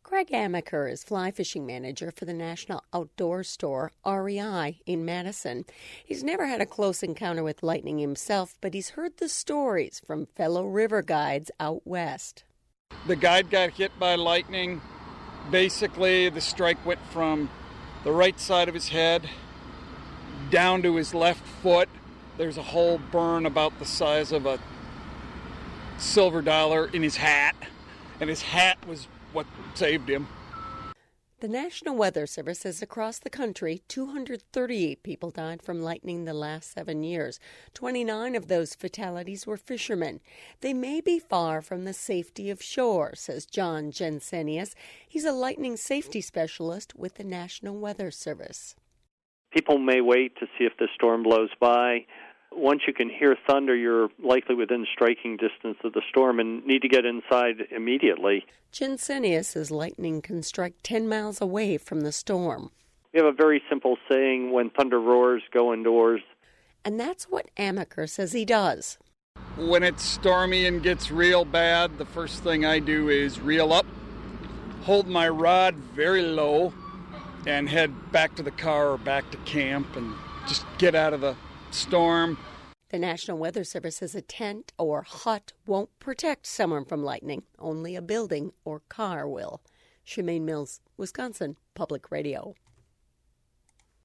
Craig Amaker is fly fishing manager for the National Outdoor Store, REI, in Madison. He's never had a close encounter with lightning himself, but he's heard the stories from fellow river guides out west. The guide got hit by lightning. Basically, the strike went from the right side of his head down to his left foot. There's a whole burn about the size of a silver dollar in his hat, and his hat was what saved him. The National Weather Service says across the country, 238 people died from lightning the last 7 years. 29 of those fatalities were fishermen. They may be far from the safety of shore, says John Jensenius. He's a lightning safety specialist with the National Weather Service. People may wait to see if the storm blows by. Once you can hear thunder, you're likely within striking distance of the storm and need to get inside immediately. Jensenius says lightning can strike 10 miles away from the storm. We have a very simple saying, when thunder roars, go indoors. And that's what Amaker says he does. When it's stormy and gets real bad, the first thing I do is reel up, hold my rod very low, and head back to the car or back to camp and just get out of the storm. The National Weather Service says a tent or hut won't protect someone from lightning. Only a building or car will. Shemaine Mills, Wisconsin Public Radio.